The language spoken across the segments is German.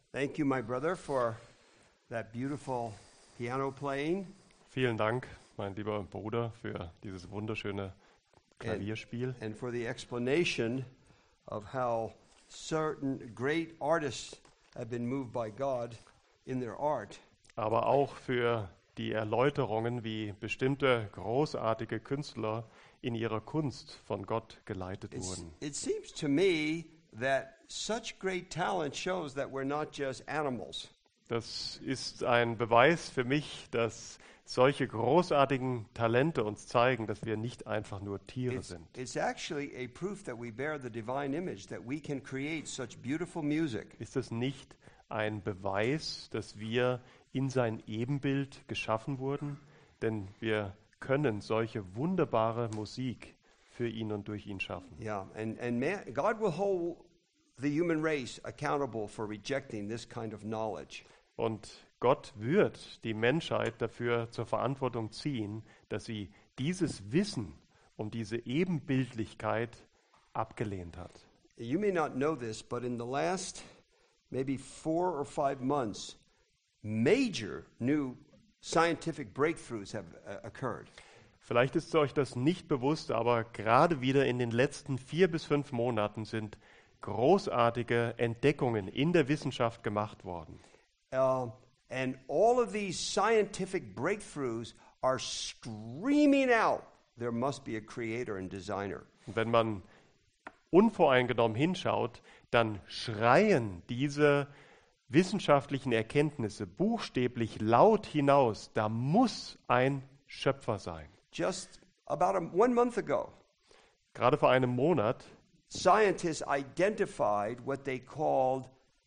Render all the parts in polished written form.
Thank you, my brother, for that beautiful piano playing. Vielen Dank, mein lieber Bruder, für dieses wunderschöne Klavierspiel And for the explanation of how certain great artists have been moved by God in their art. aber auch für die Erläuterungen, wie bestimmte großartige Künstler in ihrer Kunst von Gott geleitet wurden. It seems to me that such great talent shows that we're not just animals. Das ist ein Beweis für mich, dass solche großartigen Talente uns zeigen, dass wir nicht einfach nur Tiere sind. It's actually a proof that we bear the divine image, that we can create such beautiful music. Ist es nicht ein Beweis, dass wir in sein Ebenbild geschaffen wurden? Denn wir können solche wunderbare Musik für ihn und durch ihn schaffen. Yeah, and God will hold the human race accountable for rejecting this kind of knowledge. Und Gott wird die Menschheit dafür zur Verantwortung ziehen, dass sie dieses Wissen um diese Ebenbildlichkeit abgelehnt hat. You may not know this, but in the last maybe 4 or 5 months, major new scientific breakthroughs have occurred. Vielleicht ist euch das nicht bewusst, aber gerade wieder in den letzten 4 bis 5 Monaten sind großartige Entdeckungen in der Wissenschaft gemacht worden. And all of these scientific breakthroughs are screaming out, there must be a creator and designer. Und wenn man unvoreingenommen hinschaut, dann schreien diese wissenschaftlichen Erkenntnisse buchstäblich laut hinaus, da muss ein Schöpfer sein. Just about 1 month ago, Gerade vor einem Monat scientists identified what they called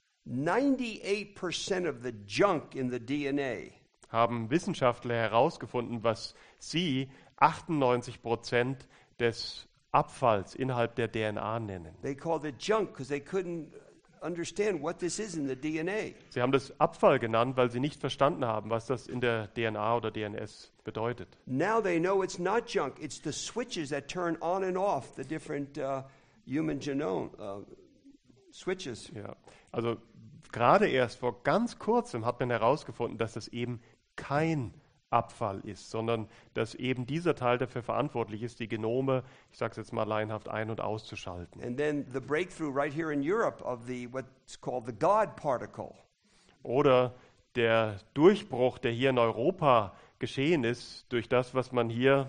98% of the junk in the DNA. haben Wissenschaftler herausgefunden, was sie 98% des Abfalls innerhalb der DNA nennen. They called it junk because they couldn't understand what this is in the DNA. Sie haben das Abfall genannt, weil sie nicht verstanden haben, was das in der DNA oder DNS bedeutet. Now they know it's not junk. It's the switches that turn on and off the different human genome switches. Ja, also gerade erst vor ganz kurzem hat man herausgefunden, dass das eben kein Abfall ist, sondern dass eben dieser Teil dafür verantwortlich ist, die Genome, ich sage es jetzt mal laienhaft, ein- und auszuschalten. And then the breakthrough right here in Europe of what's called the God particle. Oder der Durchbruch, der hier in Europa geschehen ist, durch das, was man hier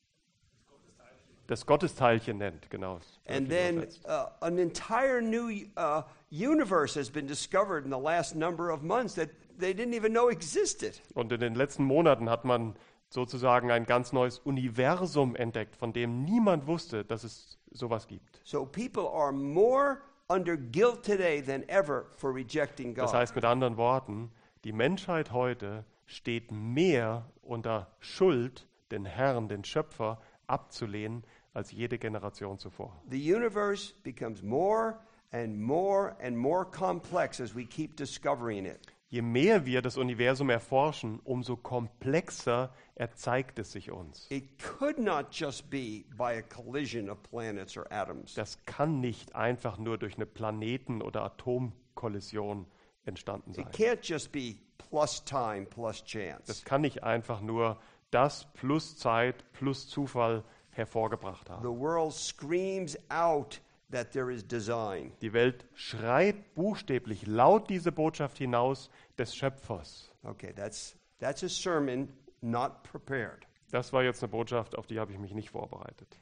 das Gottesteilchen nennt, genau. And then an entire new universe has been discovered in the last number of months that they didn't even know existed. Und in den letzten Monaten hat man sozusagen ein ganz neues Universum entdeckt, von dem niemand wusste, dass es sowas gibt. So people are more under guilt today than ever for rejecting God. Das heißt mit anderen Worten, die Menschheit heute steht mehr unter Schuld, den Herrn, den Schöpfer abzulehnen, als jede Generation zuvor. The universe becomes more and more and more complex as we keep discovering it. Je mehr wir das Universum erforschen, umso komplexer erzeigt es sich uns. It could not just be by a collision of planets or atoms. Das kann nicht einfach nur durch eine Planeten- oder Atomkollision entstanden sein. It can't just be plus time plus chance. Das kann nicht einfach nur das plus Zeit plus Zufall hervorgebracht haben. The world screams out that there is design. Die Welt schreit buchstäblich laut diese Botschaft hinaus des Schöpfers. Okay, that's a sermon not prepared. Das war jetzt eine Botschaft, auf die habe ich mich nicht vorbereitet.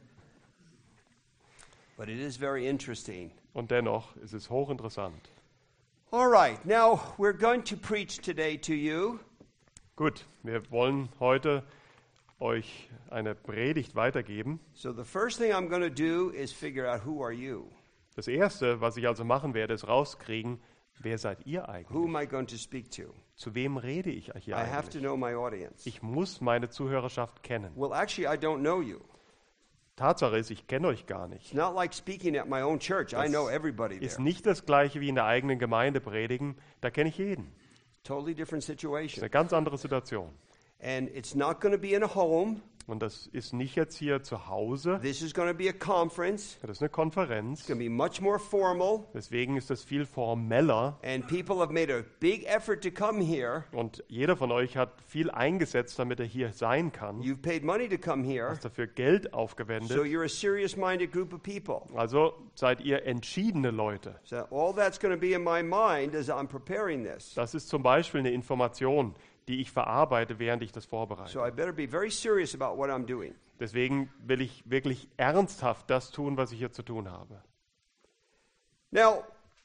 But it is very interesting. Und dennoch ist es hochinteressant. All right, now we're going to preach today to you. Gut, wir wollen heute euch eine Predigt weitergeben. So the first thing I'm going to do is figure out who are you? Das Erste, was ich also machen werde, ist rauskriegen, wer seid ihr Who eigentlich? am I going to speak to? Zu wem rede ich hier I have to eigentlich? know my audience. Ich muss meine Zuhörerschaft kennen. Well, actually, I don't know you. Tatsache ist, ich kenne euch gar It's nicht. not like speaking at my own church. I Das know everybody ist there. nicht das Gleiche wie in der eigenen Gemeinde predigen. Da kenne ich jeden. Totally different Das ist situation. eine ganz andere Situation. And it's not going to be in a home. Und das ist nicht jetzt hier zu Hause, This is going to be a conference. das ist eine Konferenz. It's going to be much more formal. Deswegen ist das viel formeller. And people have made a big effort to come here. Und jeder von euch hat viel eingesetzt, damit er hier sein kann. You've paid money to come here. Hast dafür Geld So aufgewendet. you're a serious-minded group of people. Also seid ihr entschiedene Leute. So all that's going to be in my mind as I'm preparing this. Das ist zum Beispiel eine Information, die ich verarbeite, während ich das vorbereite. So I better be very serious about what I'm doing. Deswegen will ich wirklich ernsthaft das tun, was ich hier zu tun habe. Now,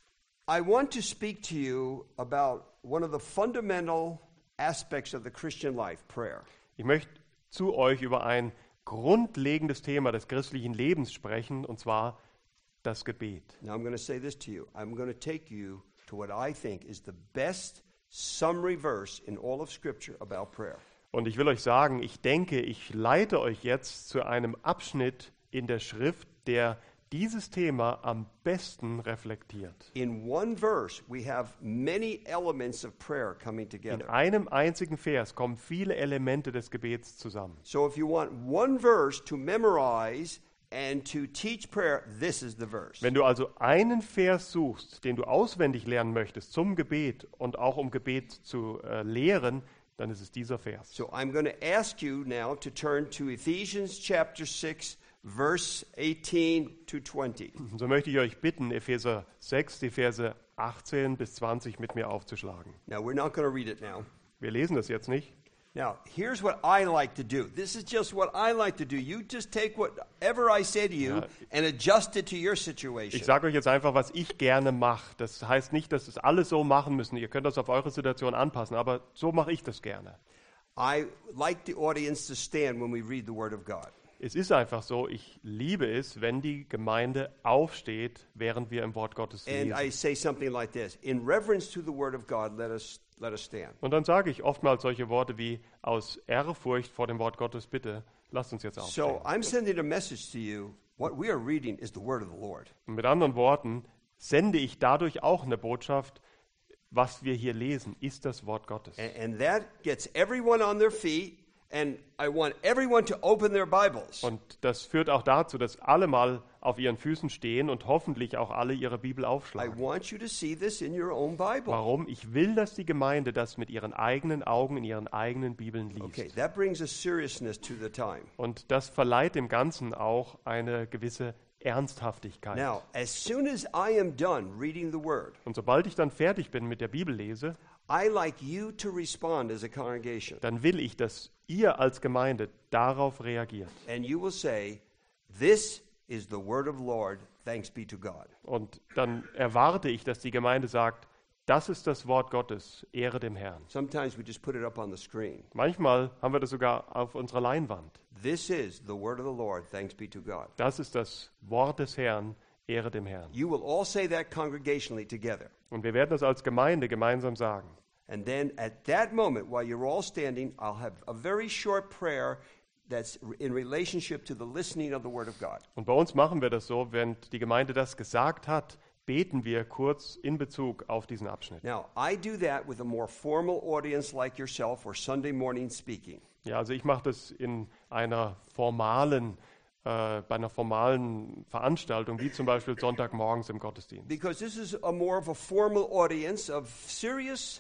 I want to speak to you about one of the fundamental aspects of the Christian life, prayer. Ich möchte zu euch über ein grundlegendes Thema des christlichen Lebens sprechen, und zwar das Gebet. Now I'm going to say this to you. I'm going to take you to what I think is the best summary verse in all of Scripture about prayer. Und ich will euch sagen, ich denke, ich leite euch jetzt zu einem Abschnitt in der Schrift, der dieses Thema am besten reflektiert. In one verse, we have many elements of prayer coming In together. einem einzigen Vers kommen viele Elemente des Gebets zusammen. So if you want one verse to memorize and to teach prayer, this is the verse. Wenn du also einen Vers suchst, den du auswendig lernen möchtest zum Gebet und auch um Gebet zu lehren, dann ist es dieser Vers. So I'm going to ask you now to turn to Ephesians chapter 6, verse 18 to 20. So möchte ich euch bitten, Epheser 6, die Verse 18 bis 20 mit mir aufzuschlagen. Now, we're not going to read it now. Wir lesen das jetzt nicht. Now, here's what I like to do. This is just what I like to do. You just take whatever I say to you Ja. and adjust it to your Ich situation. sage euch jetzt einfach, was ich gerne mache. Das heißt nicht, dass es alle so machen müssen. Ihr könnt das auf eure Situation anpassen, aber so mache ich das gerne. I like the audience to stand when we read the Word of God. Es ist einfach so, ich liebe es, wenn die Gemeinde aufsteht, während wir im Wort Gottes And I lesen. say something like this. In reverence to the Word of God, let us stand. Und dann sage ich oftmals solche Worte wie aus Ehrfurcht vor dem Wort Gottes, bitte, lasst uns jetzt aufstehen. So I'm sending a message to you. What we are reading is the Word of the Lord. Und mit anderen Worten sende ich dadurch auch eine Botschaft, was wir hier lesen, ist das Wort Gottes. And that gets everyone on their feet. And I want everyone to open their Bibles. Und das führt auch dazu, dass alle mal auf ihren Füßen stehen und hoffentlich auch alle ihre Bibel I aufschlagen. want you to see this in your own Bible. Warum? Ich will, dass die Gemeinde das mit ihren eigenen Augen in ihren eigenen Bibeln Okay, liest. that brings a seriousness to the time. Und das verleiht dem Ganzen auch eine gewisse Ernsthaftigkeit. Now, as soon as I am done reading the Word, Und sobald ich dann fertig bin mit der Bibellese, I like you to respond as a congregation. dann will ich, dass ihr als Gemeinde darauf reagiert. And you will say, this is the Word of the Lord, thanks be to God. Und dann erwarte ich, dass die Gemeinde sagt, das ist das Wort Gottes, Ehre dem Herrn. Sometimes we just put it up on the screen. Manchmal haben wir das sogar auf unserer Leinwand. This is the Word of the Lord, thanks be to God. Das ist das Wort des Herrn, Ehre dem Herrn. You will all say that congregationally together. Und wir werden das als Gemeinde gemeinsam sagen. And then at that moment, while you're all standing, I'll have a very short prayer that's in relationship to the listening of the Word of God. Und bei uns machen wir das so, wenn die Gemeinde das gesagt hat, beten wir kurz in Bezug auf diesen Abschnitt. Now, I do that with a more formal audience like yourself or Sunday morning speaking. Ja, also ich mache das in einer formalen, bei einer formalen Veranstaltung, wie zum Beispiel Sonntagmorgens im Gottesdienst. Because this is a more of a formal audience of serious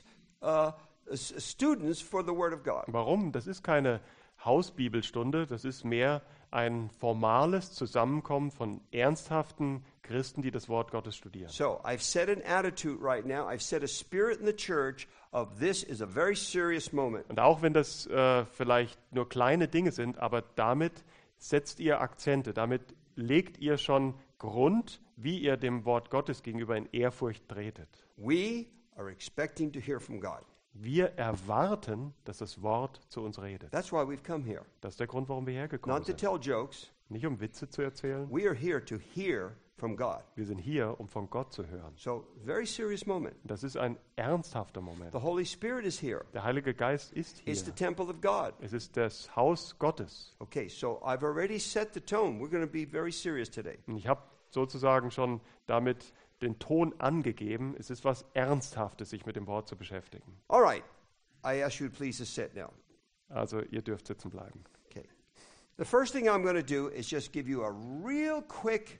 students for the Word of God. Warum? Das ist keine Hausbibelstunde, das ist mehr ein formales Zusammenkommen von ernsthaften Christen, die das Wort Gottes studieren. So I've set an attitude right now. I've set a spirit in the church of this is a very serious moment. Und auch wenn das vielleicht nur kleine Dinge sind, aber damit setzt ihr Akzente, damit legt ihr schon Grund, wie ihr dem Wort Gottes gegenüber in Ehrfurcht tretet. We are expecting to hear from God. Wir erwarten, dass das Wort zu uns redet. That's why we've come here. Das ist der Grund, warum wir hergekommen Not to sind. tell jokes. Nicht um Witze zu erzählen. We are here to hear from God. Wir sind hier, um von Gott zu hören. So, very serious moment. Das ist ein ernsthafter Moment. The Holy Spirit is here. Der Heilige Geist ist hier. It's the temple of God. Es ist das Haus Gottes. Okay, so I've already set the tone. We're going to be very serious today. Und ich habe sozusagen schon damit den Ton angegeben. Es ist was Ernsthaftes, sich mit dem Wort zu beschäftigen. All right. I ask you to please to sit now. Also ihr dürft sitzen bleiben. Okay. The first thing I'm going to do is just give you a real quick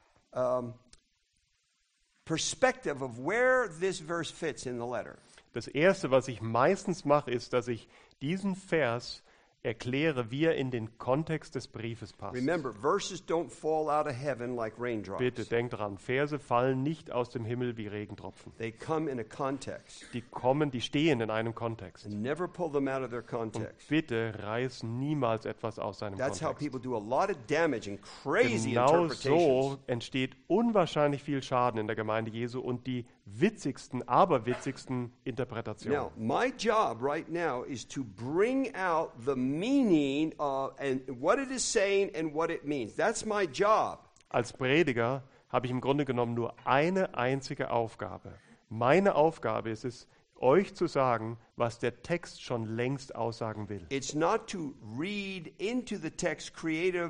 perspective of where this verse fits in the letter. Das Erste, was ich meistens mache, ist, dass ich diesen Vers erkläre, wie er in den Kontext des Briefes passt. Remember, verses don't fall out of heaven like raindrops. Bitte denkt dran, Verse fallen nicht aus dem Himmel wie Regentropfen. They come in a context. Die stehen in einem Kontext. And never pull them out of their Und context. bitte reiß niemals etwas aus seinem That's how Kontext. people do a lot of damage and crazy Genau interpretations. so entsteht unwahrscheinlich viel Schaden in der Gemeinde Jesu und die witzigsten, aberwitzigsten Interpretationen. Now, my job right now is to bring out the meaning and what it is saying and what it means. That's my job. Als Prediger habe ich im Grunde genommen nur eine einzige Aufgabe. Meine Aufgabe ist es, euch zu sagen, was der Text schon längst aussagen will. It's not to read into the text creative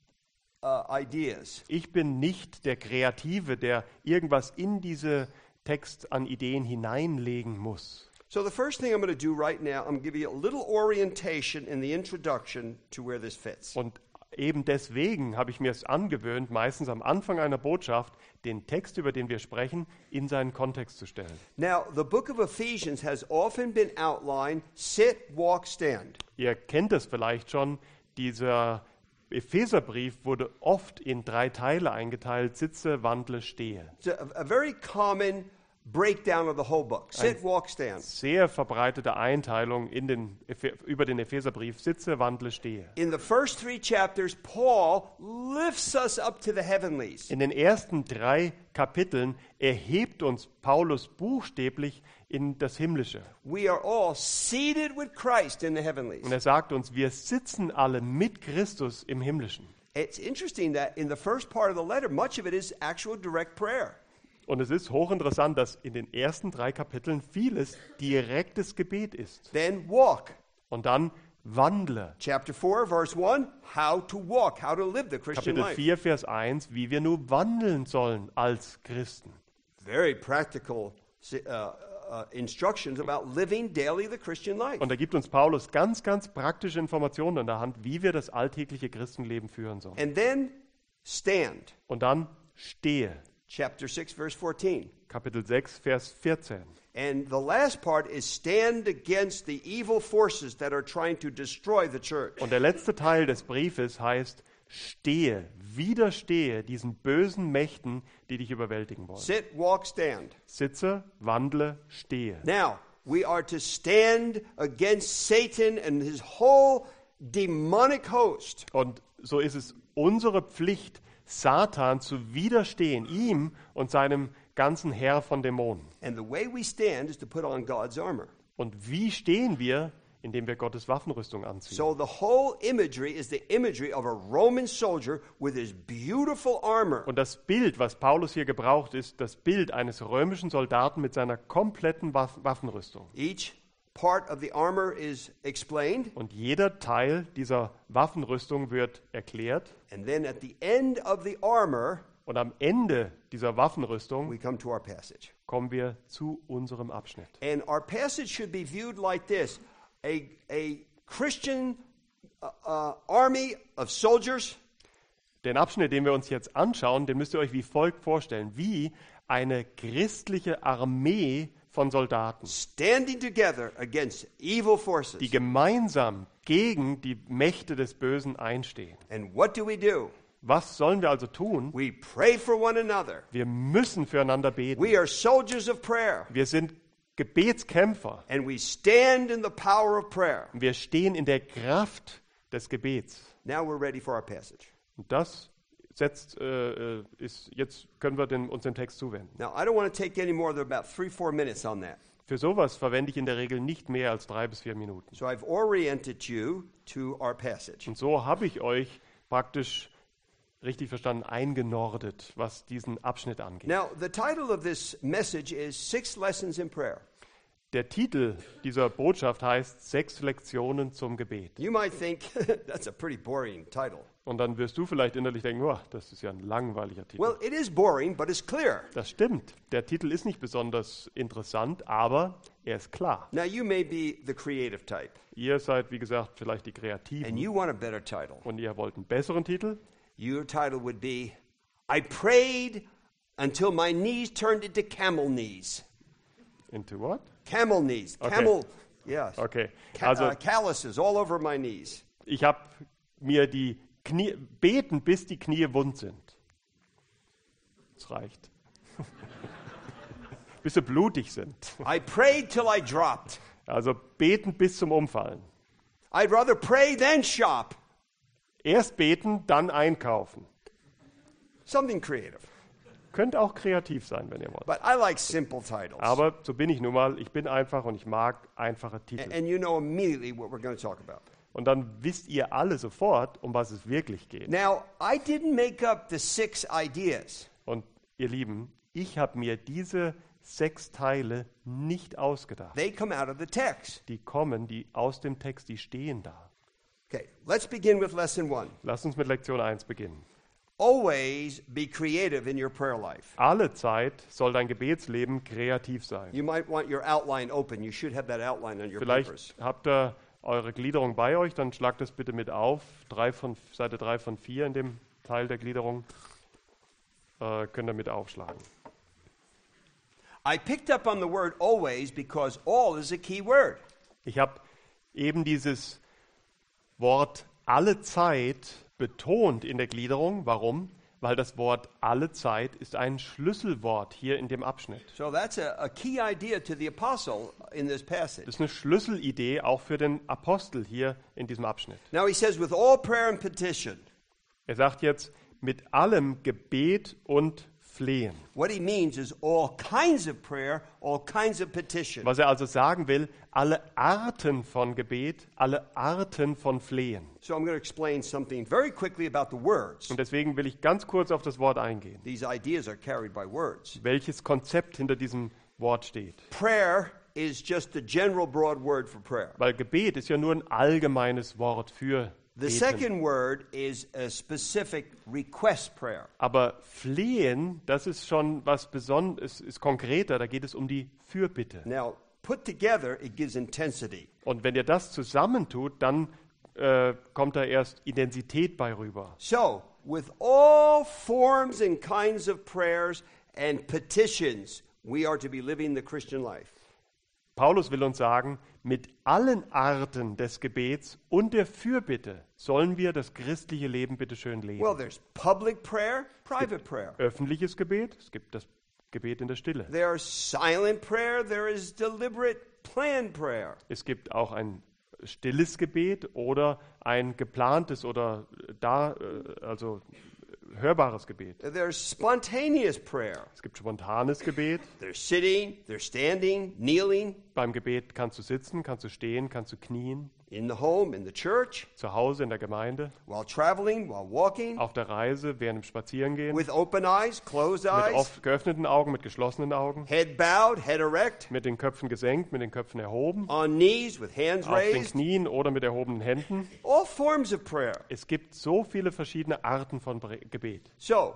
ideas. Ich bin nicht der Kreative, der irgendwas in diese Text an Ideen hineinlegen muss. So the first thing I'm going to do right now, I'm going to give you a little orientation in the introduction to where this fits. Und eben deswegen habe ich mir es angewöhnt, meistens am Anfang einer Botschaft den Text, über den wir sprechen, in seinen Kontext zu stellen. Now, the book of Ephesians has often been outlined, sit, walk, stand. Ihr kennt es vielleicht schon, dieser Epheserbrief wurde oft in 3 Teile eingeteilt, sitze, wandle, stehe. It's a very common breakdown of the whole book. Sit, walk, stand. Sehr verbreitete Einteilung über den Epheserbrief, sitze, wandle, stehe. In the first 3 chapters, Paul lifts us up to the heavenlies. In den ersten 3 Kapiteln erhebt uns Paulus buchstäblich in das Himmlische. We are all seated with Christ in the heavenlies. Und er sagt uns, wir sitzen alle mit Christus im Himmlischen. It's interesting that in the first part of the letter, much of it is actual direct prayer. Und es ist hochinteressant, dass in den ersten 3 Kapiteln vieles direktes Gebet ist. Then walk. Und dann wandle. Chapter 4, verse 1, how to walk, how to live the Christian Kapitel life. 4, Vers 1, wie wir nur wandeln sollen als Christen. Very practical instructions about living daily the Christian life. Und da gibt uns Paulus ganz, ganz praktische Informationen an der Hand, wie wir das alltägliche Christenleben führen sollen. And then stand. Und dann stehe. Chapter 6, verse 14. Kapitel 6, Vers 14. And the last part is stand against the evil forces that are trying to destroy the church. Und der letzte Teil des Briefes heißt, stehe, widerstehe diesen bösen Mächten, die dich überwältigen wollen. Sit, walk, stand. Sitze, wandle, stehe. Now, we are to stand against Satan and his whole demonic host. Und so ist es unsere Pflicht, Satan zu widerstehen, ihm und seinem ganzen Heer von Dämonen. And the way we stand is to put on God's armor. Und wie stehen wir? Indem wir Gottes Waffenrüstung anziehen. So the whole imagery is the imagery of a Roman soldier with his beautiful armor. Und das Bild, was Paulus hier gebraucht, ist das Bild eines römischen Soldaten mit seiner kompletten Waffenrüstung. Each part of the armor is explained. Und jeder Teil dieser Waffenrüstung wird erklärt. And then at the end of the armor, Und am Ende dieser Waffenrüstung we come to our passage. kommen wir zu unserem Abschnitt. And our passage should be viewed like this. A Christian army of soldiers. Den Abschnitt, den wir uns jetzt anschauen, den müsst ihr euch wie folgt vorstellen. Wie eine christliche Armee von Soldaten, Standing together against evil forces. die gemeinsam gegen die Mächte des Bösen einstehen. And what do? Was sollen wir also tun? We pray for one another. Wir müssen füreinander beten. We are soldiers of prayer. Wir sind Gebetskämpfer. And we stand in the power of prayer. Wir stehen in der Kraft des Gebets. Now we're ready for our passage. Und das jetzt können wir uns dem Text zuwenden. Now, I don't want to take any more than about 3-4 minutes on that. Für sowas verwende ich in der Regel nicht mehr als 3 bis 4 Minuten. So I've oriented you to our passage. Und so habe ich euch praktisch richtig verstanden eingenordet, was diesen Abschnitt angeht. Now, the title of this message is 6 Lessons in Prayer. Der Titel dieser Botschaft heißt 6 Lektionen zum Gebet. You might think that's a pretty boring title. Und dann wirst du vielleicht innerlich denken, oh, das ist ja ein langweiliger Titel. Well, it is boring, but it's clear. Das stimmt. Der Titel ist nicht besonders interessant, aber er ist klar. Now, you may be the creative type, Ihr seid, wie gesagt, vielleicht die and Kreativen you want a better title. und ihr wollt einen besseren Titel. Your title would be, I prayed until my knees turned into camel knees. Into what? Camel knees. Okay. Camel, yes. Okay, also Calluses all over my knees. ich habe mir die Knie, beten, bis die Knie wund sind. Das reicht. Bis sie blutig sind. I prayed till I dropped. Also beten bis zum Umfallen. I'd rather pray than shop. Erst beten, dann einkaufen. Something creative. Könnt auch kreativ sein, wenn ihr wollt. But I like simple titles. Aber so bin ich nun mal. Ich bin einfach und ich mag einfache Titel. And you know immediately what we're going to talk about. Und dann wisst ihr alle sofort, um was es wirklich geht. Now, I didn't make up the 6 ideas. Und ihr Lieben, ich habe mir diese 6 Teile nicht ausgedacht. They come out of the text. Die kommen, die aus dem Text, die stehen da. Okay, let's begin with lesson 1. Lasst uns mit Lektion 1 beginnen. Always be creative in your prayer life. Alle Zeit soll dein Gebetsleben kreativ sein. You might want your outline open. You should have that outline on your papers. Vielleicht habt ihr eure Gliederung bei euch, dann schlagt das bitte mit auf. Seite 3 von 4 in dem Teil der Gliederung könnt ihr mit aufschlagen. I picked up on the word always because all is a key word. Ich habe eben dieses Wort alle Zeit betont in der Gliederung. Warum? Weil das Wort alle Zeit ist ein Schlüsselwort hier in dem Abschnitt. So that's a key idea to the apostle in this passage. Das ist eine Schlüsselidee auch für den Apostel hier in diesem Abschnitt. Now he says, with all prayer and petition. Er sagt jetzt, mit allem Gebet und Flehen. What he means is all kinds of prayer, all kinds of petition. Was er also sagen will, alle Arten von Gebet, alle Arten von Flehen. So I'm going to explain something very quickly about the words. Und deswegen will ich ganz kurz auf das Wort eingehen. These ideas are carried by words. Welches Konzept hinter diesem Wort steht. Prayer is just the general broad word for prayer. Weil Gebet ist ja nur ein allgemeines Wort für The Beten. second word is a specific request prayer. Aber Flehen, das ist schon was Besonderes, ist konkreter, da geht es um die Fürbitte. Now, put together, it gives intensity. Und wenn ihr das zusammentut, dann kommt da erst Intensität bei rüber. So, with all forms and kinds of prayers and petitions, we are to be living the Christian life. Paulus will uns sagen, mit allen Arten des Gebets und der Fürbitte sollen wir das christliche Leben bitte schön leben. Well, there's public prayer, private prayer. Öffentliches Gebet, es gibt das Gebet in der Stille. There's silent prayer, there is deliberate planned prayer. Es gibt auch ein stilles Gebet oder ein geplantes oder also hörbares Gebet. There's spontaneous prayer. Es gibt spontanes Gebet. There's sitting, there's standing, kneeling, Beim Gebet kannst du sitzen, kannst du stehen, kannst du knien, in the home, in the church, zu Hause, in der Gemeinde, while traveling, while walking, auf der Reise, während dem Spazierengehen, with open eyes, closed mit eyes, oft geöffneten Augen, mit geschlossenen Augen, head bowed, head erect, mit den Köpfen gesenkt, mit den Köpfen erhoben, on knees with hands auf den raised. Knien oder mit erhobenen Händen. All forms of prayer. Es gibt so viele verschiedene Arten von Gebet. So,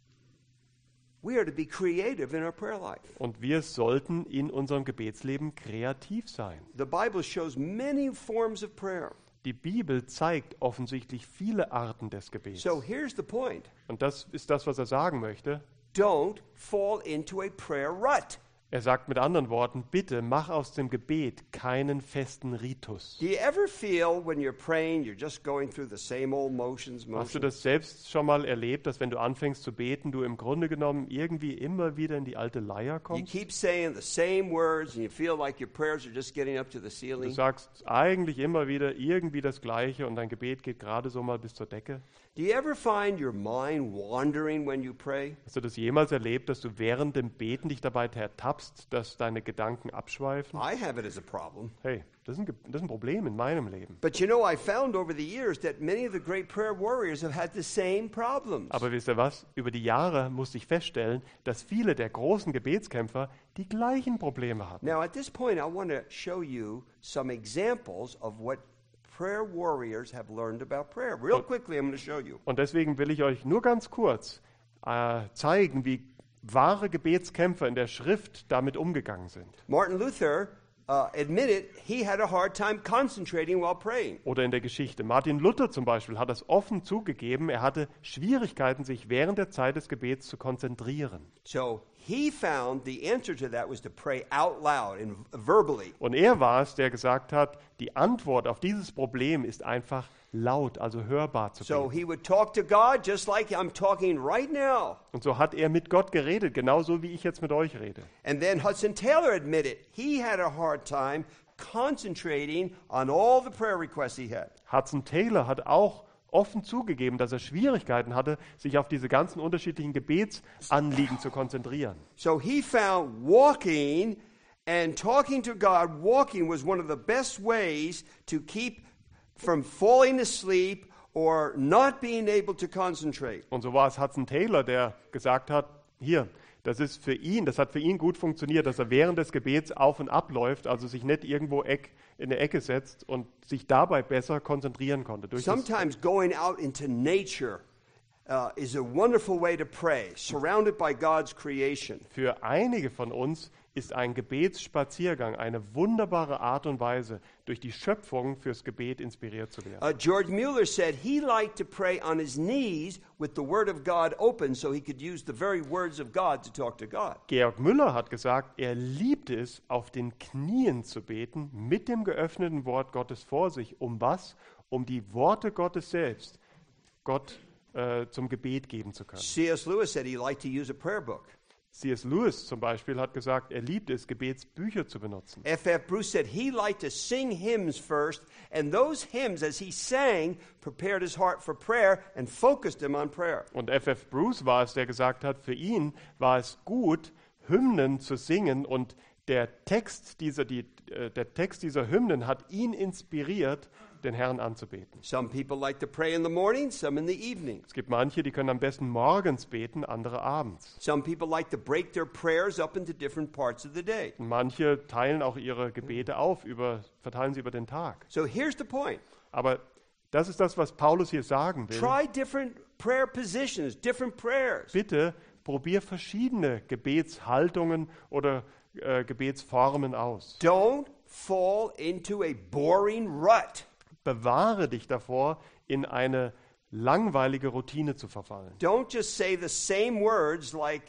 we are to be creative in our prayer life. Und wir sollten in unserem Gebetsleben kreativ sein. The Bible shows many forms of prayer. Die Bibel zeigt offensichtlich viele Arten des Gebets. So here's the point. Und das ist das, was er sagen möchte. Don't fall into a prayer rut. Er sagt mit anderen Worten, bitte mach aus dem Gebet keinen festen Ritus. Do you ever feel when you're praying, you're just going through the same old motions? Hast du das selbst schon mal erlebt, dass wenn du anfängst zu beten, du im Grunde genommen irgendwie immer wieder in die alte Leier You kommst? keep saying the same words and you feel like your prayers are just getting up to the Du ceiling? sagst eigentlich immer wieder irgendwie das Gleiche und dein Gebet geht gerade so mal bis zur Decke. Do you ever find your mind wandering when you pray? Hast du das jemals erlebt, dass du während dem Beten dich dabei ertappst, dass deine Gedanken abschweifen? I have it as a problem. Hey, das ist ein Problem in meinem Leben. But you know, I found over the years that many of the great prayer warriors have had the same problems. Aber wisst ihr was? Über die Jahre musste ich feststellen, dass viele der großen Gebetskämpfer die gleichen Probleme hatten. Now, at this point, I want to show you some examples of what prayer warriors have learned about prayer. Real quickly, I'm going to show you. Und deswegen will ich euch nur ganz kurz zeigen, wie wahre Gebetskämpfer in der Schrift damit umgegangen sind. Martin Luther admitted he had a hard time concentrating while praying. Oder in der Geschichte. Martin Luther zum Beispiel hat es offen zugegeben, er hatte Schwierigkeiten, sich während der Zeit des Gebets zu konzentrieren. So he found the answer to that was to pray out loud and verbally. Und er war es, der gesagt hat, die Antwort auf dieses Problem ist einfach laut, also hörbar zu So beten. he would talk to God just like I'm talking right now. Und so hat er mit Gott geredet, genauso wie ich jetzt mit euch rede. And then Hudson Taylor admitted he had a hard time concentrating on all the prayer requests he had. Hudson Taylor hat auch offen zugegeben, dass er Schwierigkeiten hatte, sich auf diese ganzen unterschiedlichen Gebetsanliegen zu konzentrieren. So he found walking and talking to God, walking was one of the best ways to keep from falling asleep or not being able to concentrate. Und so war es Hudson Taylor, der gesagt hat, hier, das hat für ihn gut funktioniert, dass er während des Gebets auf und ab läuft, also sich nicht irgendwo in eine Ecke setzt und sich dabei besser konzentrieren konnte. Sometimes going out into nature is a wonderful way to pray, surrounded by God's creation. Für einige von uns ist ein Gebetsspaziergang eine wunderbare Art und Weise, durch die Schöpfung fürs Gebet inspiriert zu werden. George Mueller said he liked to pray on his knees with the Word of God open so he could use the very words of God to talk to God. Georg Müller hat gesagt, er liebte es, auf den Knien zu beten, mit dem geöffneten Wort Gottes vor sich. Um was? Um die Worte Gottes selbst Gott zum Gebet geben zu können. C.S. Lewis said he liked to use a prayer book. C.S. Lewis zum Beispiel hat gesagt, er liebt es, Gebetsbücher zu benutzen. F.F. Bruce said he liked to sing hymns first, and those hymns, as he sang, prepared his heart for prayer and focused him on prayer. Und F.F. Bruce war es, der gesagt hat, für ihn war es gut, Hymnen zu singen, und der Text dieser Hymnen hat ihn inspiriert, den Herrn anzubeten. Some people like to pray in the morning, some in the evening. Es gibt manche, die können am besten morgens beten, andere abends. Some people like to break their prayers up into different parts of the day. Und manche teilen auch ihre Gebete auf, verteilen sie über den Tag. So here's the point. Aber das ist das, was Paulus hier sagen will. Try different prayer positions, different prayers. Bitte probier verschiedene Gebetshaltungen oder Gebetsformen aus. Don't fall into a boring rut. Bewahre dich davor, in eine langweilige Routine zu verfallen. Don't just say the same words like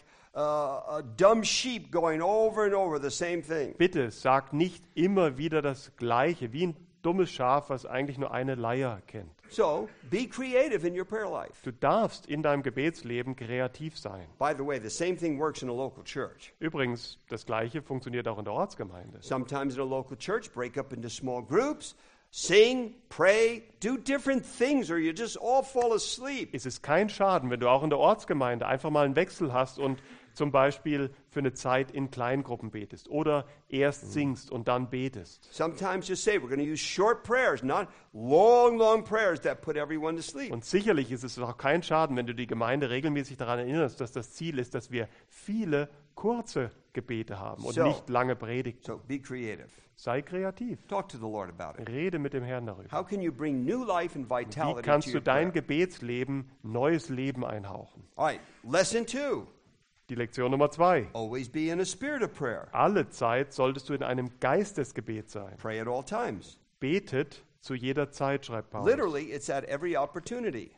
a dumb sheep going over and over the same thing. Bitte sag nicht immer wieder das Gleiche, wie ein dummes Schaf, was eigentlich nur eine Leier kennt. So, be creative in your prayer life. Du darfst in deinem Gebetsleben kreativ sein. By the way, the same thing works in a local church. Übrigens, das Gleiche funktioniert auch in der Ortsgemeinde. Sometimes in a local church, break up into small groups, sing, pray, do different things, or you just all fall asleep. Es ist kein Schaden, wenn du auch in der Ortsgemeinde einfach mal einen Wechsel hast und zum Beispiel für eine Zeit in Kleingruppen betest oder erst singst und dann betest. Sometimes just say, we're going to use short prayers, not long prayers that put everyone to sleep. Und sicherlich ist es auch kein Schaden, wenn du die Gemeinde regelmäßig daran erinnerst, dass das Ziel ist, dass wir viele kurze Gebete haben und So. nicht lange Predigten. So be creative. Sei kreativ. Talk to the Lord about it. Rede mit dem Herrn darüber. How can you bring new life and Wie vitality to kannst du your dein prayer? Gebetsleben neues Leben einhauchen? All right, lesson 2. Die Lektion Nummer 2. Always be in a spirit of prayer. Alle Zeit solltest du in einem Geistesgebet sein. Pray at all times. Betet zu jeder Zeit, schreibt Paulus. Literally, it's at every opportunity.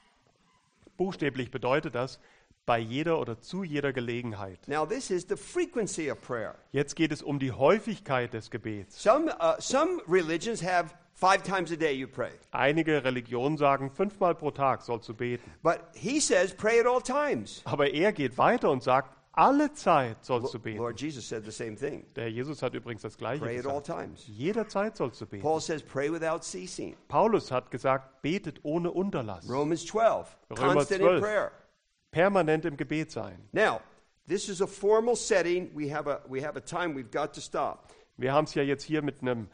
Buchstäblich bedeutet das, bei jeder oder zu jeder Gelegenheit. Now, this is the frequency of prayer. Jetzt geht es um die Häufigkeit des Gebets. Some religions have 5 times a day you pray. Einige Religionen sagen, 5-mal pro Tag sollst du beten. But he says pray at all times. Aber er geht weiter und sagt, alle Zeit sollst du beten. Lord Jesus said the same thing. Der Jesus hat übrigens das Gleiche Pray at all gesagt. times. Jederzeit sollst du beten. Paul says pray without ceasing. Paulus hat gesagt, betet ohne Unterlass. Romans 12, Römer constant in 12. prayer. Permanent im Gebet sein. Now, this is a formal setting. We have a time we've got to stop. Wir haben es ja jetzt hier mit einer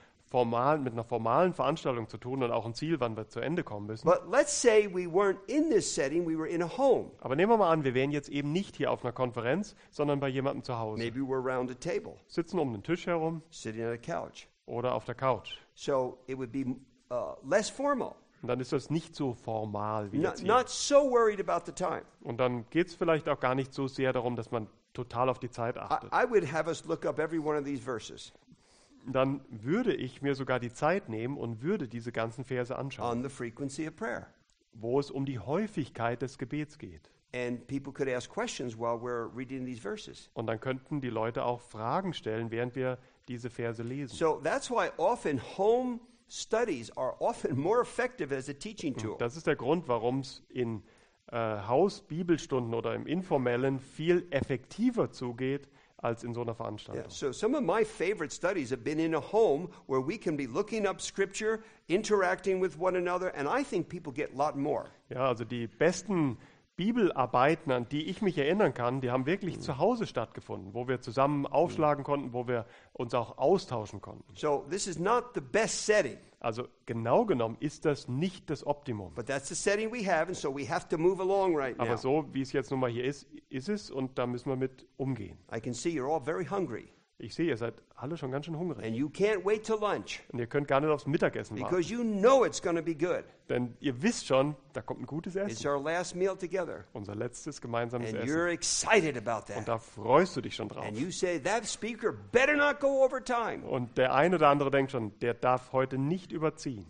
formalen Veranstaltung zu tun und auch ein Ziel, wann wir zu Ende kommen müssen. But let's say we weren't in this setting, we were in a home. Aber nehmen wir mal an, wir wären jetzt eben nicht hier auf einer Konferenz, sondern bei jemandem zu Hause. Maybe we're around a table, Sitzen um den Tisch herum sitting on a couch. oder auf der Couch. So it would be less formal. Und dann ist das nicht so formal wie jetzt hier. Not so worried about the time. Und dann geht es vielleicht auch gar nicht so sehr darum, dass man total auf die Zeit achtet. I would have us look up every one of these verses. dann würde ich mir sogar die Zeit nehmen und würde diese ganzen Verse anschauen, on the frequency of prayer. wo es um die Häufigkeit des Gebets geht. And people could ask questions while we're reading these verses. Und dann könnten die Leute auch Fragen stellen, während wir diese Verse lesen. So that's why often home studies are often more effective as a teaching tool. Das ist der Grund, warum es in Hausbibelstunden oder im Informellen viel effektiver zugeht als in so einer Yeah, Veranstaltung. so some of my favorite studies have been in a home where we can be looking up scripture, interacting with one another, and I think people get a lot more. Ja, also die besten Bibelarbeiten, an die ich mich erinnern kann, die haben wirklich zu Hause stattgefunden, wo wir zusammen aufschlagen konnten, wo wir uns auch austauschen konnten. So this is not the best setting, Also genau genommen ist das nicht das Optimum. but that's the setting we have, and so we have to move along right now. Aber so, wie es jetzt nun mal hier ist, ist es und da müssen wir mit umgehen. I can see you're all very hungry, Ich sehe, ihr seid alle schon ganz schön hungrig. and you can't wait till lunch Und ihr könnt gar nicht aufs Mittagessen warten. because you know it's going to be good. Denn ihr wisst schon, da kommt ein gutes It's Essen. our last meal together, Unser letztes gemeinsames and Essen. you're excited about Und that. da freust du dich schon drauf. And you say, that speaker better not go over time. Und der eine oder andere denkt schon, der darf heute nicht überziehen.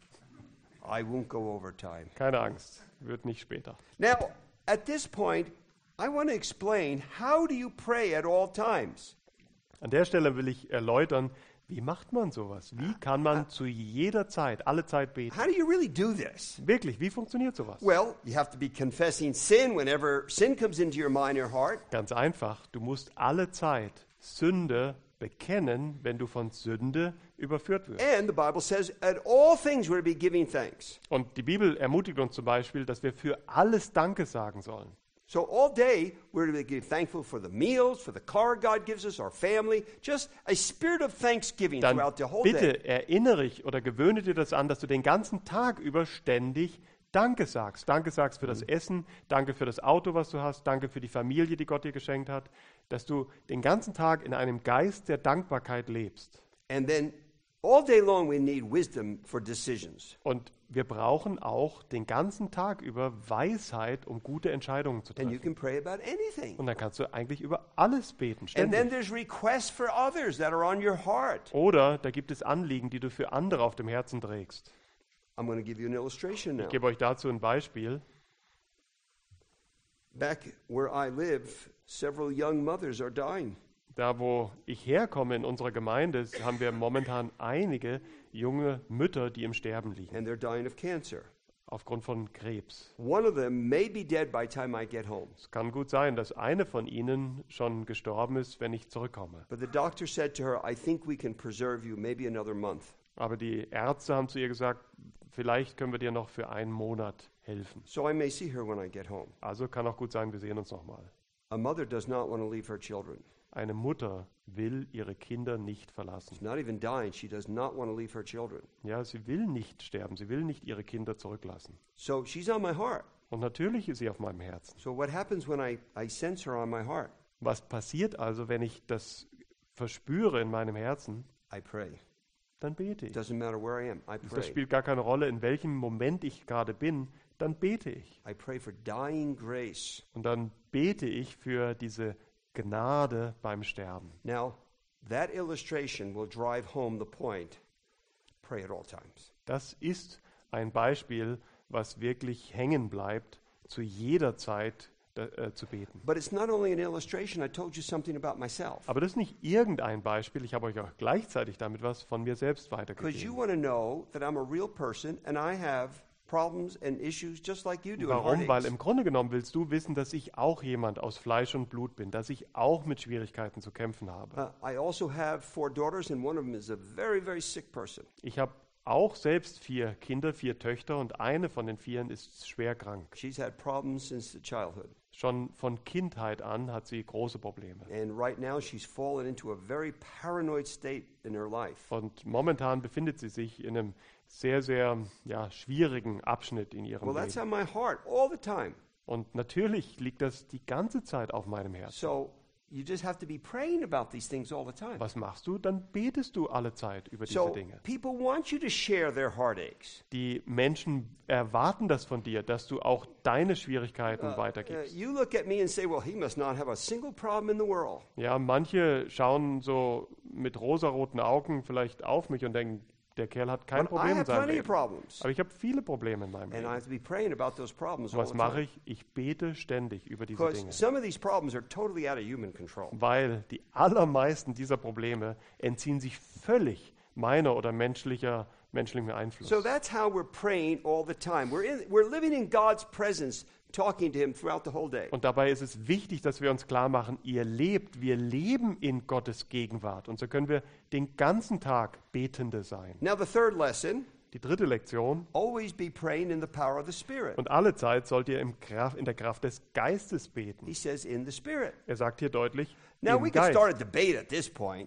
I won't go over time. Keine Angst, wird nicht später. Now, at this point, I want to explain, how do you pray at all times? An der Stelle will ich erläutern, wie macht man sowas? Wie kann man zu jeder Zeit, alle Zeit beten? How do you really do this? Wirklich, wie funktioniert sowas? Well, you have to be confessing sin whenever sin comes into your mind or heart. Ganz einfach, du musst alle Zeit Sünde bekennen, wenn du von Sünde überführt wirst. And the Bible says, at all things we're to be giving thanks. Und die Bibel ermutigt uns zum Beispiel, dass wir für alles Danke sagen sollen. So all day, we're to be thankful for the meals, for the car God gives us, our family, just a spirit of thanksgiving Dann throughout the whole day. bitte erinnere dich oder gewöhne dir das an, dass du den ganzen Tag über ständig Danke sagst. Danke sagst für das Essen, danke für das Auto, was du hast, danke für die Familie, die Gott dir geschenkt hat, dass du den ganzen Tag in einem Geist der Dankbarkeit lebst. And then all day long, we need wisdom for decisions. Und wir brauchen auch den ganzen Tag über Weisheit, um gute Entscheidungen zu And you treffen. can pray about anything. Und dann kannst du eigentlich über alles beten, And then ständig. there's requests for others that are on your heart. Oder da gibt es Anliegen, die du für andere auf dem Herzen trägst. I'm going to give you an illustration now. Ich gebe euch dazu ein Beispiel. Back where I live, several young mothers are dying. Da, wo ich herkomme in unserer Gemeinde, haben wir momentan einige junge Mütter, die im Sterben liegen, And they're dying of cancer. aufgrund von Krebs. One of them may be dead by the time I get home. Es kann gut sein, dass eine von ihnen schon gestorben ist, wenn ich zurückkomme. But the doctor said to her, I think we can preserve you maybe another month. Aber die Ärzte haben zu ihr gesagt, vielleicht können wir dir noch für einen Monat helfen. So I may see her when I get home. Also kann auch gut sein, wir sehen uns nochmal. A mother does not want to leave her children. Eine Mutter will ihre Kinder nicht verlassen. She's not even dying. She does not want to leave her children. Ja, sie will nicht sterben, sie will nicht ihre Kinder zurücklassen. So she's on my heart. Und natürlich ist sie auf meinem Herzen. So what happens when I sense her on my heart? Was passiert also, wenn ich das verspüre in meinem Herzen? I pray. Dann bete ich. Doesn't matter where I am. I Das pray. spielt gar keine Rolle, in welchem Moment ich gerade bin. Dann bete ich. I pray for dying grace. Und dann bete ich für diese Gnade beim Sterben. Now, that illustration will drive home the point. Pray at all times. Das ist ein Beispiel, was wirklich hängen bleibt, zu jeder Zeit zu beten. But it's not only an illustration. I told you something about myself. Aber das ist nicht irgendein Beispiel, ich habe euch auch gleichzeitig damit was von mir selbst Because you weitergegeben. want to know that I'm a real person and I have problems and issues just like you do. and Warum? Weil heartaches. im Grunde genommen willst du wissen, dass ich auch jemand aus Fleisch und Blut bin, dass ich auch mit Schwierigkeiten zu kämpfen habe. I also have 4 daughters, and one of them is a very, very sick person. Ich habe auch selbst 4 Kinder, 4 Töchter und eine von den 4 ist schwer krank. She's had problems since the childhood. Schon von Kindheit an hat sie große Probleme. And right now, she's fallen into a very paranoid state in her life. Und momentan befindet sie sich in einem sehr, sehr schwierigen Abschnitt in ihrem Well, that's Leben. on my heart all the time. Und natürlich liegt das die ganze Zeit auf meinem Herzen. So you just have to be praying about these things all the time. Was machst du? Dann betest du alle Zeit über diese So Dinge. people want you to share their heartaches. Die Menschen erwarten das von dir, dass du auch deine Schwierigkeiten weitergibst. You look at me and say, well, he must not have a single problem in the world. Ja, manche schauen so mit rosaroten Augen vielleicht auf mich und denken, der Kerl hat kein But I Problem in have seinem plenty of Leben. problems. Aber ich habe viele Probleme in meinem And I Leben. have to be praying about those problems Und all was the mache time. ich? Ich bete ständig über diese Because Dinge. some of these problems are totally out of human control. Weil die allermeisten dieser Probleme entziehen sich völlig meiner oder menschlichem Einfluss. So that's how we're praying all the time. We're living in God's presence, talking to Him throughout the whole day. Und dabei ist es wichtig, dass wir uns klar machen, wir leben in Gottes Gegenwart. Und so können wir den ganzen Tag Betende sein. Now, the third lesson, Die dritte Lektion, always be praying in the power of the Spirit. und alle Zeit sollt ihr in der Kraft des Geistes beten. He says, in the Spirit. Er sagt hier deutlich, Now, im we could Geist. start a debate at this point.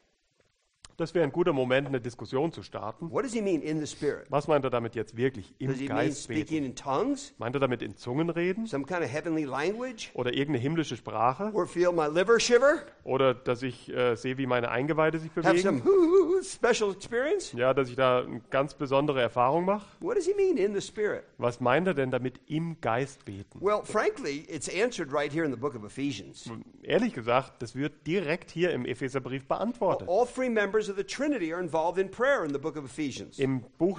Das wäre ein guter Moment, eine Diskussion zu starten. What does he mean, in the Spirit? Was meint er damit jetzt wirklich? Im Does he mean Geist beten. speaking in tongues? Meint er damit in Zungen reden? Some kind of heavenly language? Oder irgendeine himmlische Sprache? Or feel my liver shiver? Oder dass ich sehe, wie meine Eingeweide sich Have some bewegen? special experience? Ja, dass ich da eine ganz besondere Erfahrung mache? What does he mean, in the Spirit? Was meint er denn damit im Geist beten? Well, frankly, it's answered right here in the book of Ephesians. Ehrlich gesagt, das wird direkt hier im Epheserbrief beantwortet. All three members of the Trinity are involved in prayer in the book of Ephesians. Im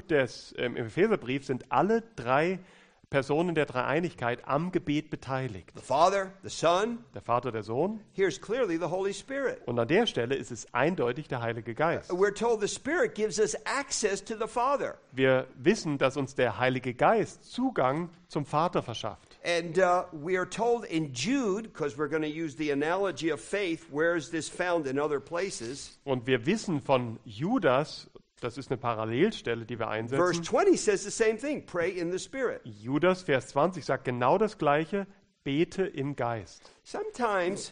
im Epheserbrief sind alle drei Personen der Dreieinigkeit am Gebet beteiligt. The Father, the Son, Der Vater, der Sohn. here's clearly the Holy Spirit. Und an der Stelle ist es eindeutig der Heilige Geist. We're told the Spirit gives us access to the Father. Wir wissen, dass uns der Heilige Geist Zugang zum Vater verschafft. And we are told in Jude, because we're going to use the analogy of faith, where is this found in other places? Und wir wissen von Judas, das ist eine Parallelstelle, die wir Verse einsetzen. 20 says the same thing, pray in the Spirit. Judas, Vers 20, sagt genau das Gleiche, bete im Geist. Sometimes,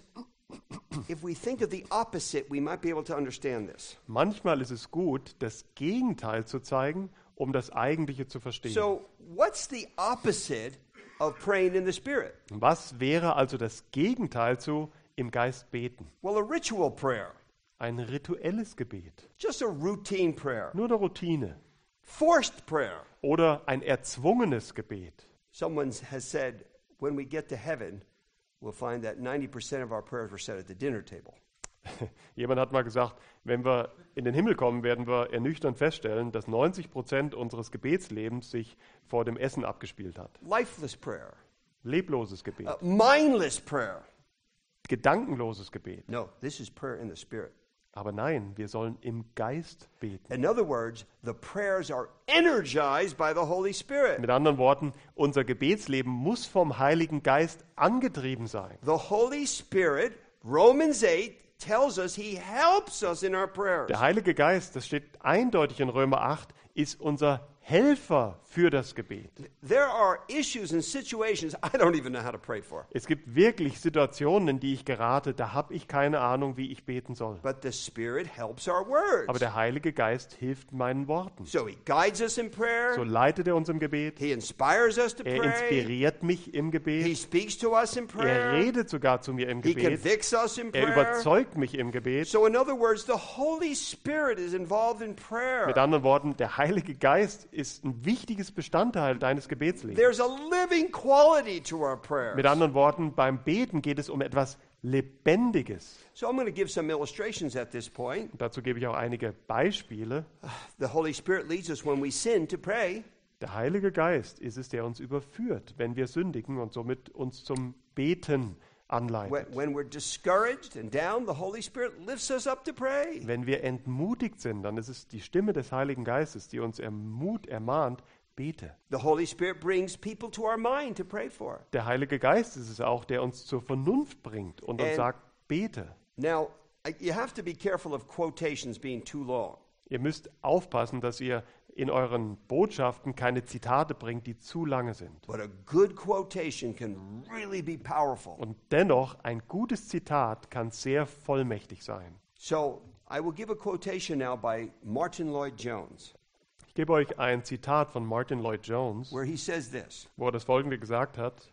if we think of the opposite, we might be able to understand this. Manchmal ist es gut, das Gegenteil zu zeigen, um das Eigentliche zu verstehen. So, what's the opposite of praying in the Spirit? Was wäre also das Gegenteil zu im Geist beten? Well, a ritual prayer, Ein rituelles Gebet, just a routine prayer, nur eine Routine. forced prayer. Oder ein erzwungenes Gebet. Someone has said, when we get to heaven, we'll find that 90% of our prayers were said at the dinner table. Jemand hat mal gesagt, wenn wir in den Himmel kommen, werden wir ernüchternd feststellen, dass 90% unseres Gebetslebens sich vor dem Essen abgespielt hat. Lifeless prayer, Lebloses Gebet, mindless prayer. gedankenloses Gebet. No, this is prayer in the Spirit. Aber nein, wir sollen im Geist beten. In other words, the prayers are energized by the Holy Spirit. Mit anderen Worten, unser Gebetsleben muss vom Heiligen Geist angetrieben sein. The Holy Spirit, Romans 8, tells us he helps us in our prayers. Der Heilige Geist, das steht eindeutig in Römer 8, ist unser Helfer für das Gebet. There are issues and situations I don't even know how to pray for. Es gibt wirklich Situationen, in die ich gerate, da habe ich keine Ahnung, wie ich beten soll. But the Spirit helps our words. Aber der Heilige Geist hilft meinen Worten. So he guides us in prayer. So leitet er uns im Gebet, He inspires us to er pray. inspiriert mich im He Gebet, speaks to us in er prayer. redet sogar zu mir im He Gebet, convicts us in er prayer. überzeugt mich im Gebet. So in other words, the Holy Spirit is involved in prayer. Mit anderen Worten, der Heilige Geist ist ein wichtiges Bestandteil deines Gebetslebens. There's a living quality to our prayers. Mit anderen Worten, beim Beten geht es um etwas Lebendiges. So I'm going to give some illustrations at this point. Und dazu gebe ich auch einige Beispiele. The Holy Spirit leads us when we sin to pray. Der Heilige Geist ist es, der uns überführt, wenn wir sündigen und somit uns zum Beten anleitet. When we're discouraged and down, the Holy Spirit lifts us up to pray. Wenn wir entmutigt sind, dann ist es die Stimme des Heiligen Geistes, die uns ermahnt, bete. The Holy Spirit brings people to our mind to pray for. Der Heilige Geist ist es auch, der uns zur Vernunft bringt und uns And- sagt, bete. Now, you have to be careful of quotations being too long. Ihr müsst aufpassen, dass ihr in euren Botschaften keine Zitate bringt, die zu lange sind. But a good quotation can really be powerful. Und dennoch, ein gutes Zitat kann sehr vollmächtig sein. So, I will give a quotation now by Martin Lloyd-Jones, Ich gebe euch ein Zitat von Martin Lloyd-Jones, where he says this: wo er das Folgende gesagt hat: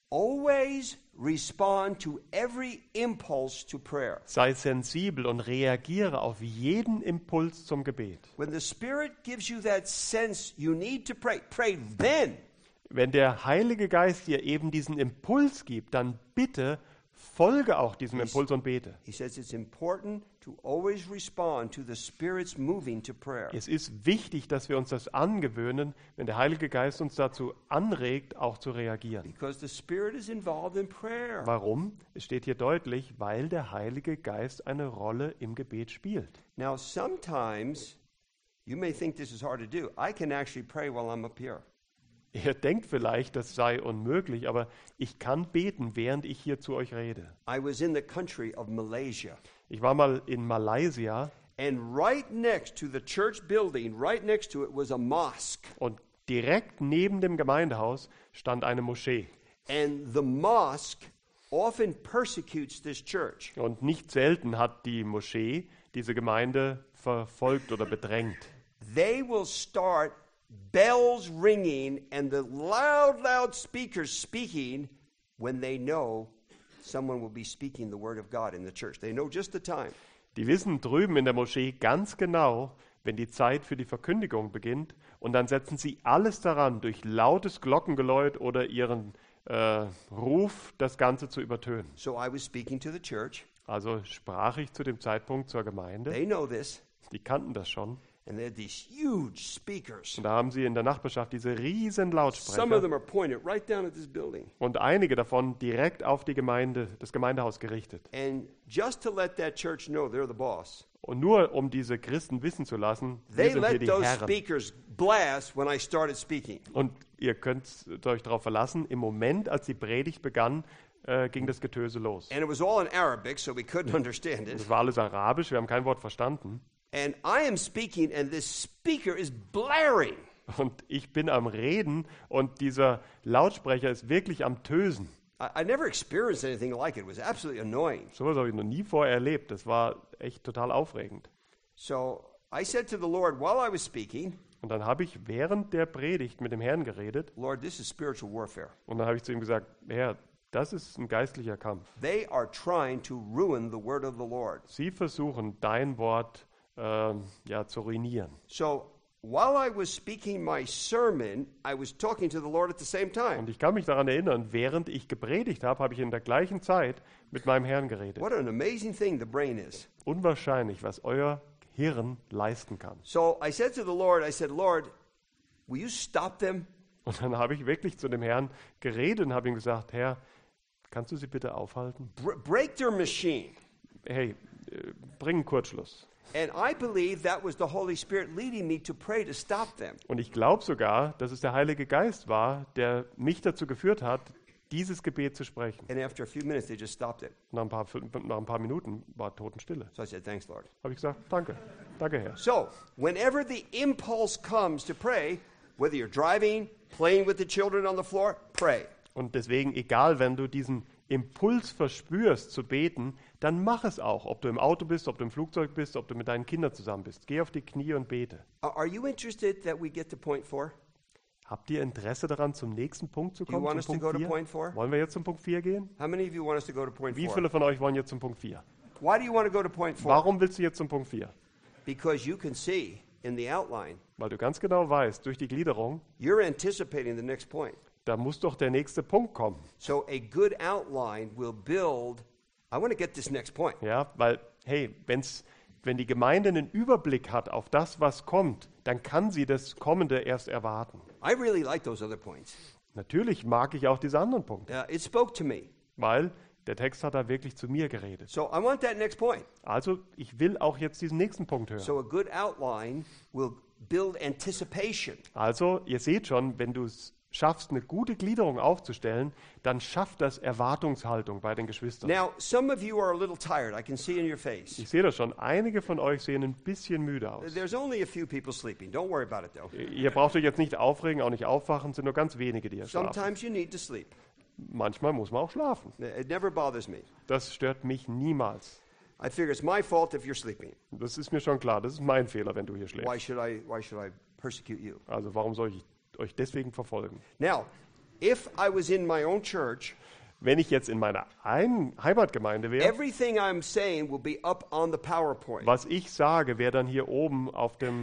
always respond to every impulse to prayer. Sei sensibel und reagiere auf jeden Impuls zum Gebet. When the Spirit gives you that sense you need to pray, pray then. Wenn der Heilige Geist dir eben diesen Impuls gibt, dann bitte folge auch diesem Impuls und bete. He says it's important to always respond to the Spirit's moving to prayer. Es ist wichtig, dass wir uns das angewöhnen, wenn der Heilige Geist uns dazu anregt, auch zu reagieren. Because the Spirit is involved in prayer. Warum? Es steht hier deutlich, weil der Heilige Geist eine Rolle im Gebet spielt. Now, sometimes you may think this is hard to do. I can actually pray while I'm up here. Ihr denkt vielleicht, das sei unmöglich, aber ich kann beten, während ich hier zu euch rede. I was in the country of Malaysia. Ich war mal in Malaysia And right next to the church building, right next to it was a mosque. und direkt neben dem Gemeindehaus stand eine Moschee. And the mosque often persecutes this church. Und nicht selten hat die Moschee diese Gemeinde verfolgt oder bedrängt. They will start bells ringing and the loud speakers speaking when they know someone will be speaking the word of God in the church. They know just the time. Die wissen drüben in der Moschee ganz genau, wenn die Zeit für die Verkündigung beginnt, und dann setzen sie alles daran, durch lautes Glockengeläut oder ihren Ruf das Ganze zu übertönen. So I was speaking to the church. Also sprach ich zu dem Zeitpunkt zur Gemeinde. They know this. Die kannten das schon. And they had these huge speakers. Und da haben sie in der Nachbarschaft diese riesen Some of Lautsprecher them are pointed right down at this building. und einige davon direkt auf die Gemeinde, das Gemeindehaus gerichtet. And just to let that church know they're the boss, Und nur um diese Christen wissen zu lassen, wir they sind hier let die those Herren. speakers blast when I started speaking. Und ihr könnt euch darauf verlassen, im Moment, als die Predigt begann, ging das Getöse los. And it was all in Arabic, so we couldn't understand it. Es war alles arabisch, wir haben kein Wort verstanden. And I am speaking, and this speaker is blaring. Und ich bin am Reden und dieser Lautsprecher ist wirklich am Tösen. I never experienced anything like it. It was absolutely annoying. So etwas habe ich noch nie vorher erlebt. Das war echt total aufregend. So I said to the Lord while I was speaking, Und dann habe ich während der Predigt mit dem Herrn geredet Lord, this is spiritual warfare. und dann habe ich zu ihm gesagt, Herr, das ist ein geistlicher Kampf. They are trying to ruin the word of the Lord. Sie versuchen, dein Wort zu ruinieren. So while I was speaking my sermon, I was talking to the Lord at the same time. Und ich kann mich daran erinnern, während ich gepredigt habe, habe ich in der gleichen Zeit mit meinem Herrn geredet. What an amazing thing the brain is. Unwahrscheinlich, was euer Hirn leisten kann. So I said to the Lord, I said, Lord, will you stop them? Und dann habe ich wirklich zu dem Herrn geredet und habe ihm gesagt, Herr, kannst du sie bitte aufhalten? Break their machine. Hey, bring einen Kurzschluss. And I believe that was the Holy Spirit leading me to pray to stop them. Und ich glaube sogar, dass es der Heilige Geist war, der mich dazu geführt hat, dieses Gebet zu sprechen. And after a few minutes, they just stopped it. Nach ein paar Minuten war Totenstille. So I said, thanks, Lord. Habe ich gesagt, danke, danke Herr. So whenever the impulse comes to pray, whether you're driving, playing with the children on the floor, pray. Und deswegen, egal, wenn du diesen Impuls verspürst zu beten, dann mach es auch. Ob du im Auto bist, ob du im Flugzeug bist, ob du mit deinen Kindern zusammen bist. Geh auf die Knie und bete. Are you interested that we get to point 4? Habt ihr Interesse daran, zum nächsten Punkt zu Do you kommen, want us zum to go Punkt to 4? point 4? Wollen wir jetzt zum Punkt 4 gehen? How many of you want us to go to point Wie 4? viele von euch wollen jetzt zum Punkt 4? Why do you want to go to point 4? Warum willst du jetzt zum Punkt 4? Because you can see in the outline, Weil du ganz genau weißt, durch die Gliederung, you're anticipating the next point. da muss doch der nächste Punkt kommen. So a good outline will build. I want to get this next point. Ja, weil, hey, wenn die Gemeinde einen Überblick hat auf das, was kommt, dann kann sie das Kommende erst erwarten. I really like those other points. Natürlich mag ich auch diese anderen Punkte, It spoke to me. weil der Text hat da wirklich zu mir geredet. So I want that next point. Also, ich will auch jetzt diesen nächsten Punkt hören. So a good outline will build anticipation. Also, ihr seht schon, wenn du es schaffst, eine gute Gliederung aufzustellen, dann schafft das Erwartungshaltung bei den Geschwistern. Now, some of you are a little tired. I can see in your face. Ich sehe das schon, einige von euch sehen ein bisschen müde aus. There's only a few people sleeping. Don't worry about it, though. Ihr braucht euch jetzt nicht aufregen, auch nicht aufwachen, es sind nur ganz wenige, die hier schlafen. Sometimes you need to sleep. Manchmal muss man auch schlafen. It never bothers me. Das stört mich niemals. I figure it's my fault if you're sleeping. Das ist mir schon klar, das ist mein Fehler, wenn du hier Why schläfst. should I persecute you? Also warum soll ich euch deswegen verfolgen? Now, if I was in my own church, Wenn ich jetzt in meiner Heimatgemeinde wäre, everything I'm saying will be up on the PowerPoint. was ich sage, wäre dann hier oben auf der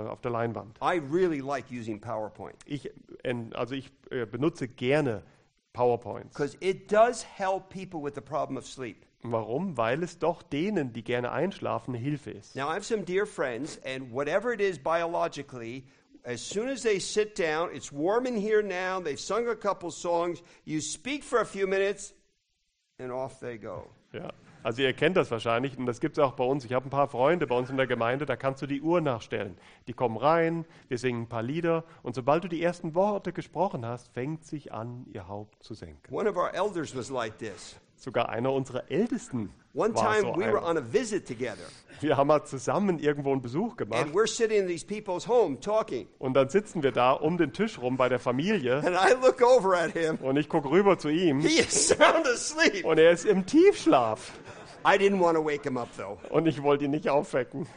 Leinwand. I really like using PowerPoint. Ich benutze gerne PowerPoints. Because it does help people with the problem of sleep. Warum? Weil es doch denen, die gerne einschlafen, eine Hilfe ist. Now, I have some dear friends, and whatever it is biologically, as soon as they sit down, it's warm in here now, they've sung a couple songs, you speak for a few minutes, and off they go. Ja. Also ihr kennt das wahrscheinlich und das gibt es auch bei uns. Ich habe ein paar Freunde bei uns in der Gemeinde, da kannst du die Uhr nachstellen. Die kommen rein, wir singen ein paar Lieder und sobald du die ersten Worte gesprochen hast, fängt sich an, ihr Haupt zu senken. One of our elders was like this. Sogar einer unserer Ältesten One war time so we were einer. on a visit together, Wir haben mal zusammen irgendwo einen Besuch gemacht and we're sitting in these people's home talking, und dann sitzen wir da um den Tisch rum bei der Familie and I look over at him. und ich gucke rüber zu ihm He is sound asleep. und er ist im Tiefschlaf I didn't want to wake him up, though. und ich wollte ihn nicht aufwecken.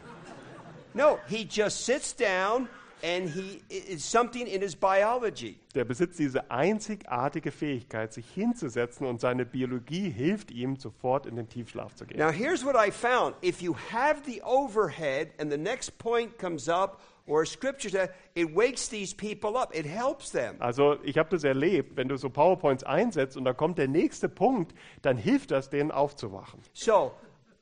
No, he just sits down, and it's something in his biology. Der besitzt diese einzigartige Fähigkeit, sich hinzusetzen und seine Biologie hilft ihm, sofort in den Tiefschlaf zu gehen. Now, here's what I found. If you have the overhead and the next point comes up, or scripture says, it wakes these people up. It helps them. Also ich habe das erlebt, wenn du so PowerPoints einsetzt und dann kommt der nächste Punkt, dann hilft das, denen aufzuwachen. So,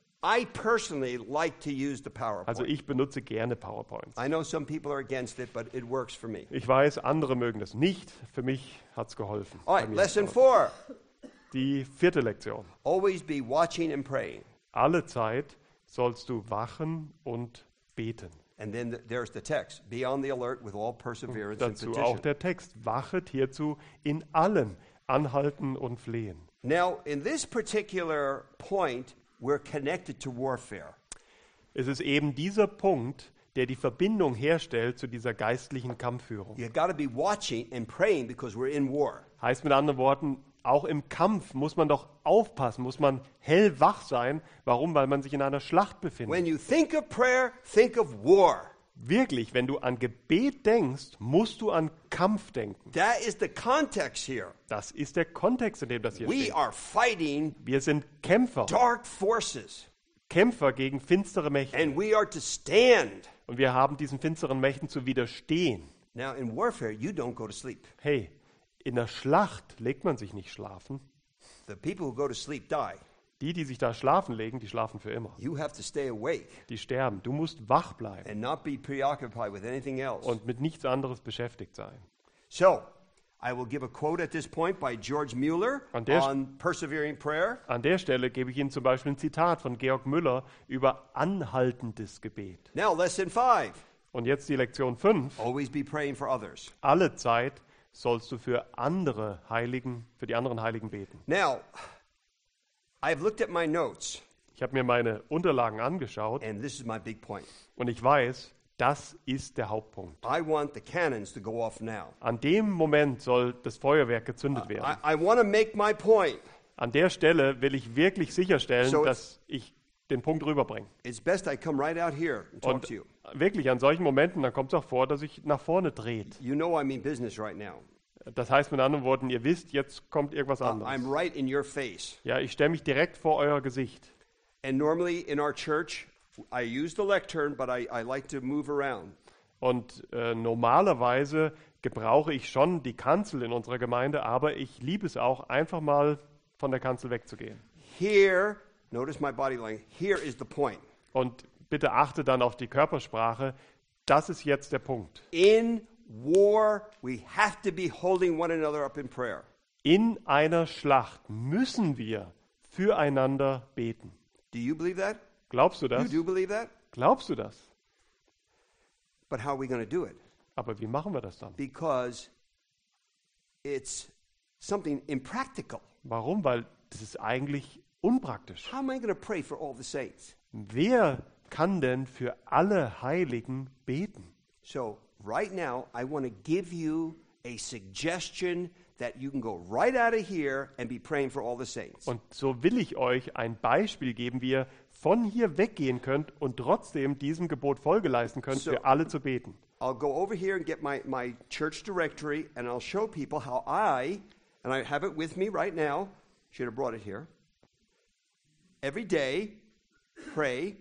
I personally like to use the PowerPoint. Also ich benutze gerne PowerPoints. I know some people are against it, but it works for me. Ich weiß, andere mögen das nicht. Für mich hat es geholfen. All Bei right, mir lesson hat's geholfen. 4. Die 4. Lektion. Always be watching and praying. Alle Zeit sollst du wachen und beten. And then there's the text. Be on the alert with all perseverance and Dazu petition. auch der Text. Wachet hierzu in allem, anhalten und flehen. Now, in this particular point, we're connected to warfare. Es ist eben dieser Punkt, der die Verbindung herstellt zu dieser geistlichen Kampfführung. You got to be watching and praying because we're in war. Heißt mit anderen Worten, auch im Kampf muss man doch aufpassen, muss man hellwach sein. Warum? Weil man sich in einer Schlacht befindet. When you think of prayer, think of war. Wirklich, wenn du an Gebet denkst, musst du an Kampf denken. That is the context here. Das ist der Kontext, in dem das hier We steht. are fighting Wir sind Kämpfer, dark forces, Kämpfer gegen finstere Mächte. and we are to stand. Und wir haben diesen finsteren Mächten zu widerstehen. Now, in warfare, you don't go to sleep. Hey, in der Schlacht legt man sich nicht schlafen. The people who go to sleep die. Die sich da schlafen legen, die schlafen für immer. You have to stay awake Die sterben. Du musst wach bleiben and not be preoccupied with anything else. und mit nichts anderes beschäftigt sein. So, I will give a quote at this point by George Mueller An der- on persevering prayer. An der Stelle gebe ich Ihnen zum Beispiel ein Zitat von Georg Müller über anhaltendes Gebet. Now, lesson 5. Und jetzt die Lektion 5. Always be praying for others. Alle Zeit sollst du für die anderen Heiligen beten. Now, I've looked at my notes, Ich habe mir meine Unterlagen angeschaut and this is my big point. und ich weiß, das ist der Hauptpunkt. I want the cannons to go off now. An dem Moment soll das Feuerwerk gezündet werden. I want to make my point. An der Stelle will ich wirklich sicherstellen, So- dass ich den Punkt rüberbringe. It's best I come right out here and talk Und to you. wirklich an solchen Momenten, dann kommt es auch vor, dass ich nach vorne dreht. You know I'm in business right now. Das heißt mit anderen Worten, ihr wisst, jetzt kommt irgendwas I'm anderes. right in your face. Ja, ich stelle mich direkt vor euer Gesicht. And normally in our church, I use the lectern, but I like to move around. Und normalerweise gebrauche ich schon die Kanzel in unserer Gemeinde, aber ich liebe es auch, einfach mal von der Kanzel wegzugehen. Here, notice my body language, here is the point. Und bitte achte dann auf die Körpersprache. Das ist jetzt der Punkt. In war, we have to be holding one another up in prayer. In einer Schlacht müssen wir füreinander beten. Do you believe that? Glaubst du You das? do believe that? Glaubst du das? But how are we going to do it? Aber wie machen wir das dann? Because it's something impractical. Warum? Weil das ist eigentlich unpraktisch. How am I going to pray for all the saints? Wer kann denn für alle Heiligen beten? So, right now, I want to give you a suggestion that you can go right out of here and be praying for all the saints. Und so will ich euch ein Beispiel geben, wie ihr von hier weggehen könnt und trotzdem diesem Gebot Folge leisten könnt, So- für alle zu beten. I'll go over here and get my church directory, and I'll show people how and I have it with me right now, should have brought it here, every day pray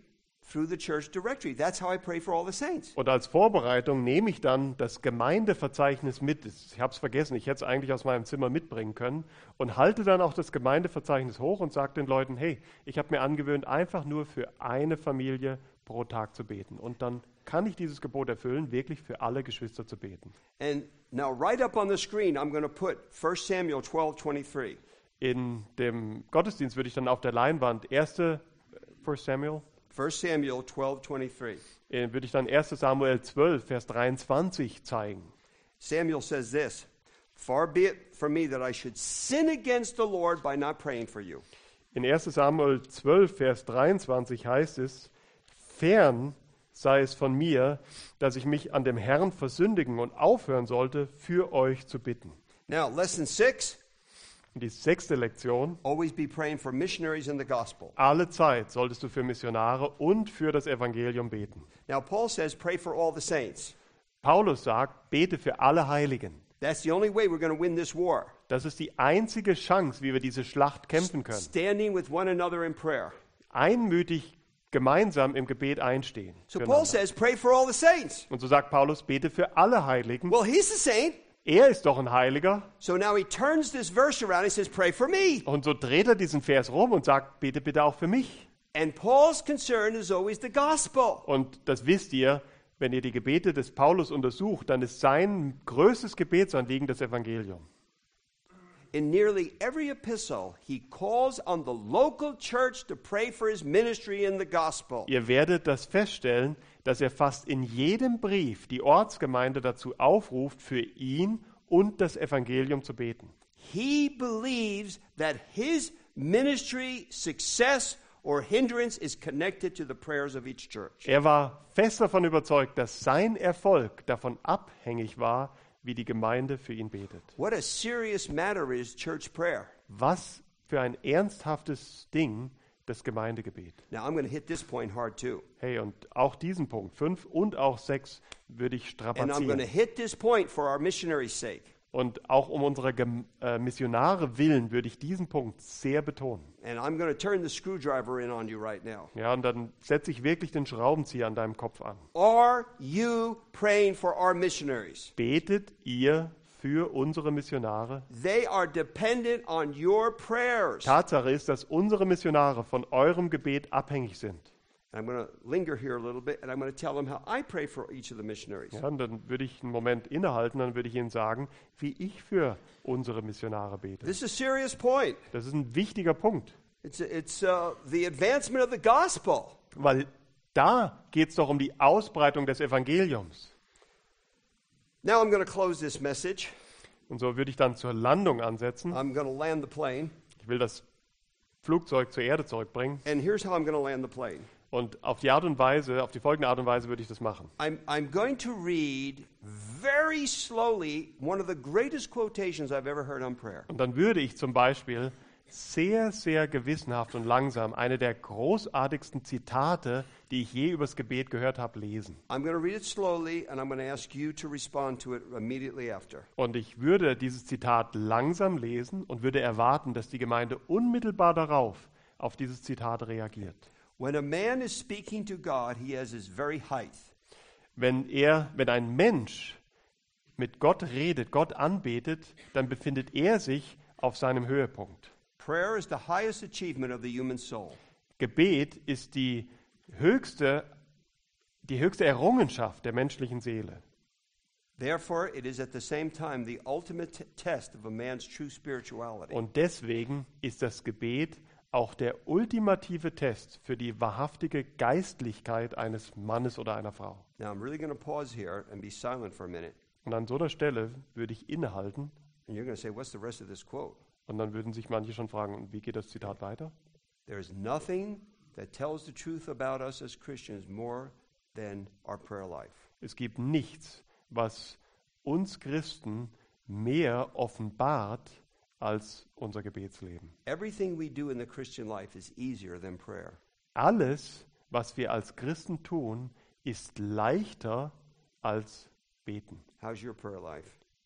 through the church directory. That's how I pray for all the saints. Und als Vorbereitung nehme ich dann das Gemeindeverzeichnis mit. Ich habe es vergessen, ich hätte es eigentlich aus meinem Zimmer mitbringen können. Und halte dann auch das Gemeindeverzeichnis hoch und sage den Leuten, hey, ich habe mir angewöhnt, einfach nur für eine Familie pro Tag zu beten. Und dann kann ich dieses Gebot erfüllen, wirklich für alle Geschwister zu beten. And now right up on the screen, I'm going to put 1 Samuel 12:23. In dem Gottesdienst würde ich dann auf der Leinwand 1. Samuel 1 Samuel 12:23. würde ich dann 1. Samuel 12, Vers 23 zeigen. Samuel says this, "Far be it from me that I should sin against the Lord by not praying for you." In 1. Samuel 12, Vers 23 heißt es, fern sei es von mir, dass ich mich an dem Herrn versündigen und aufhören sollte, für euch zu bitten. Now, lesson 6, Und die 6. Lektion, always be praying for missionaries in the gospel. alle Zeit solltest du für Missionare und für das Evangelium beten. Now, Paul says pray for all the saints. Paulus sagt, bete für alle Heiligen. That's the only way we're going to win this war. Das ist die einzige Chance, wie wir diese Schlacht kämpfen können. Standing with one another in prayer. Einmütig gemeinsam im Gebet einstehen. So Paul says pray for all the saints. Und so sagt Paulus, bete für alle Heiligen. Well, he's a saint. Er ist doch ein Heiliger. So now he turns this verse around and says pray for me. Und so dreht er diesen Vers rum und sagt, bete bitte auch für mich. And Paul's concern is always the gospel. Und das wisst ihr, wenn ihr die Gebete des Paulus untersucht, dann ist sein größtes Gebetsanliegen das Evangelium. In nearly every epistle, he calls on the local church to pray for his ministry in the gospel. Ihr werdet das feststellen, dass er fast in jedem Brief die Ortsgemeinde dazu aufruft, für ihn und das Evangelium zu beten. He believes that his ministry success or hindrance is connected to the prayers of each church. Er war fest davon überzeugt, dass sein Erfolg davon abhängig war, wie die Gemeinde für ihn betet. What a serious matter is church prayer. Was für ein ernsthaftes Ding das Gemeindegebet. Now I'm going to hit this point hard too. Hey, und auch diesen Punkt, 5 und auch 6, würde ich And I'm going to strapazieren. hit this point for our missionaries' sake. Und auch um unsere Missionare willen würde ich diesen Punkt sehr betonen. And I'm going to turn the screwdriver in on you right now. Ja, und dann setze ich wirklich den Schraubenzieher an deinem Kopf an. Are you praying for our missionaries? Betet ihr für unsere Missionare? They are dependent on your prayers. Tatsache ist, dass unsere Missionare von eurem Gebet abhängig sind. And I'm going to linger here a little bit and I'm going to tell them how I pray for each of the missionaries. Ja, und dann würde ich einen Moment innehalten, dann würde ich Ihnen sagen, wie ich für unsere Missionare bete. This is a serious point. Das ist ein wichtiger Punkt, It's the advancement of the gospel. weil da geht es doch um die Ausbreitung des Evangeliums. Now I'm going to close this message. Und so würde ich dann zur Landung ansetzen. I'm going to land the plane. Ich will das Flugzeug zur Erde zurückbringen. And here's how I'm going to land the plane. Und auf die folgende Art und Weise würde ich das machen. I'm going to read very slowly one of the greatest quotations I've ever heard on prayer. Und dann würde ich zum Beispiel sehr, sehr gewissenhaft und langsam eine der großartigsten Zitate, die ich je übers Gebet gehört habe, lesen. I'm going to read it slowly and I'm going to ask you to respond to it immediately after. Und ich würde dieses Zitat langsam lesen und würde erwarten, dass die Gemeinde unmittelbar darauf auf dieses Zitat reagiert. When a man is speaking to God, he has his very height. Wenn ein Mensch mit Gott redet, Gott anbetet, dann befindet er sich auf seinem Höhepunkt. Prayer is the highest achievement of the human soul. Gebet ist die höchste Errungenschaft der menschlichen Seele. Therefore, it is at the same time the ultimate test of a man's true spirituality. Und deswegen ist das Gebet auch der ultimative Test für die wahrhaftige Geistlichkeit eines Mannes oder einer Frau. Now, I'm really going to pause here and be silent for a minute. Und an so einer Stelle würde ich innehalten And you're going to say, what's the rest of this quote? und dann würden sich manche schon fragen, und wie geht das Zitat weiter? There is nothing that tells the truth about us as Christians more than our prayer life. Es gibt nichts, was uns Christen mehr offenbart als unser Gebetsleben. Everything we do in the Christian life is easier than prayer. Alles, was wir als Christen tun, ist leichter als beten. How's your prayer life?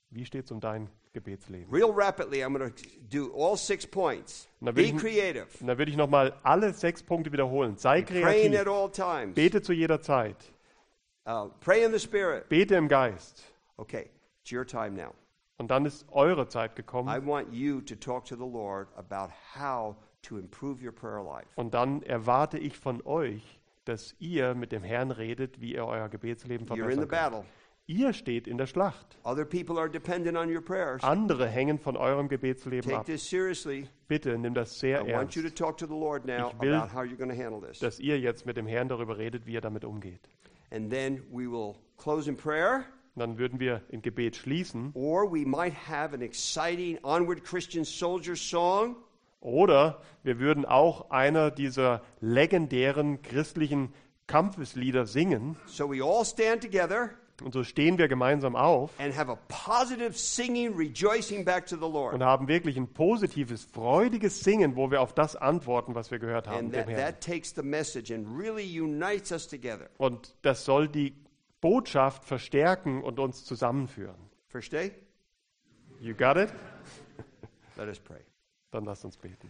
Wie steht es um dein Gebetsleben? Real rapidly, I'm going to do all 6 points. Na, Be will ich- creative. Und da würde ich nochmal alle 6 Punkte wiederholen. Sei Praying at kreativ. all times. Bete zu jeder Zeit. Pray in the Spirit. Bete im Geist. Okay, it's your time now. Und dann ist eure Zeit I gekommen. want you to talk to the Lord about how to improve your prayer life. Und dann erwarte ich von euch, dass ihr mit dem Herrn redet, wie ihr euer Gebetsleben You're in the verbessern könnt. battle. Ihr steht in der Schlacht. Other people are dependent on your prayers. Andere hängen von eurem Gebetsleben Take ab. this seriously. Bitte nimm das sehr I want you to ernst, talk to the Lord now Ich will- about how you're going to handle this. dass ihr jetzt mit dem Herrn darüber redet, wie ihr damit umgeht. And then we will close in prayer, Und dann würden wir im Gebet schließen. or we might have an exciting Onward Christian Soldier song. Oder wir würden auch einer dieser legendären christlichen Kampfeslieder singen. So we all stand together Und so stehen wir gemeinsam auf and have a positive singing, rejoicing back to the und Lord. haben wirklich ein positives, freudiges Singen, wo wir auf das antworten, was wir gehört haben, And dem Herrn. that takes the message and really unites us together. Und das soll die Botschaft verstärken und uns zusammenführen. Versteh? You got it? Let us pray. Dann lasst uns beten.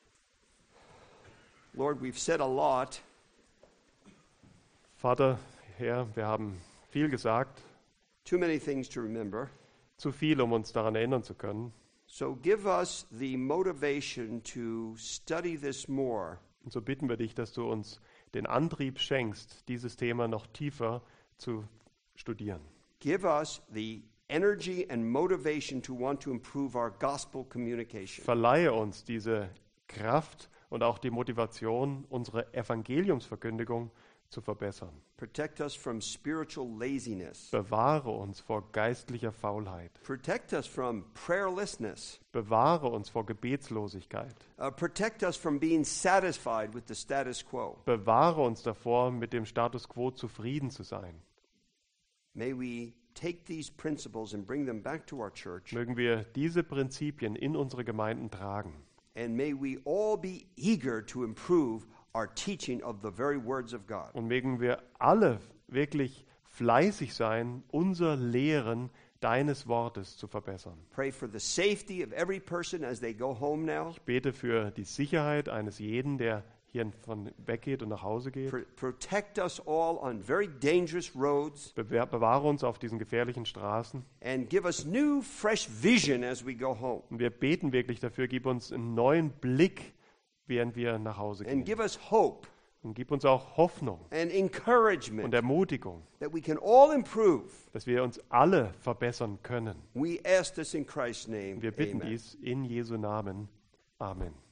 Lord, we've said a lot, Vater, Herr, wir haben viel gesagt, too many things to remember. zu viel, um uns daran erinnern zu können. So give us the motivation to study this more. Und so bitten wir dich, dass du uns den Antrieb schenkst, dieses Thema noch tiefer zu studieren. Give us the energy and motivation to want to improve our gospel communication. Verleihe uns diese Kraft und auch die Motivation, unsere Evangeliumsverkündigung zu verbessern. Protect us from spiritual laziness. Bewahre uns vor geistlicher Faulheit. Protect us from prayerlessness. Bewahre uns vor Gebetslosigkeit. Protect us from being satisfied with the status quo. Bewahre uns davor, mit dem Status quo zufrieden zu sein. May we take these principles and bring them back to our church. Mögen wir diese Prinzipien in unsere Gemeinden tragen. And may we all be eager to improve our teaching of the very words of God. Und mögen wir alle wirklich fleißig sein, unser Lehren deines Wortes zu verbessern. Pray for the safety of every person as they go home now. Ich bete für die Sicherheit eines jeden, der hier von weggeht und nach Hause geht. Protect us all on very dangerous roads Bewahre uns auf diesen gefährlichen Straßen. and give us new, fresh vision as we go home. Und wir beten wirklich dafür, gib uns einen neuen Blick, während wir nach Hause And gehen. give us hope Und gib uns auch Hoffnung and und encouragement Ermutigung, that we can all improve. dass wir uns alle verbessern können. We ask this in Christ's name. Wir bitten Amen. dies in Jesu Namen. Amen.